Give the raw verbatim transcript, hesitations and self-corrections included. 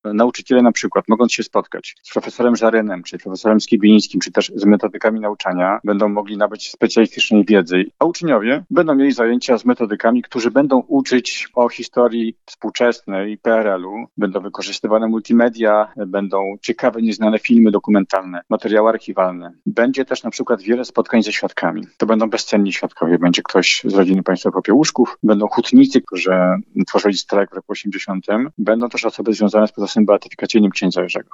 nauczyciele na przykład, mogąc się spotkać z profesorem Żarynem, czy profesorem Skibińskim, czy też z metodykami nauczania, będą mogli nabyć specjalistycznej wiedzy, a uczniowie będą mieli zajęcia z metodykami, którzy będą uczyć o historii współczesnej P R L-u, będą wykorzystywane multimedia, będą ciekawe, nieznane filmy dokumentalne, materiały archiwalne. Będzie też na przykład wiele spotkań ze świadkami. To będą bezcenni świadkowie. Będzie ktoś z rodziny państwa Popiełuszków, będą hutnicy, którzy tworzyli strajk w roku osiemdziesiątym. Będą też osoby związane z procesem beatyfikacyjnym księdza Jerzego.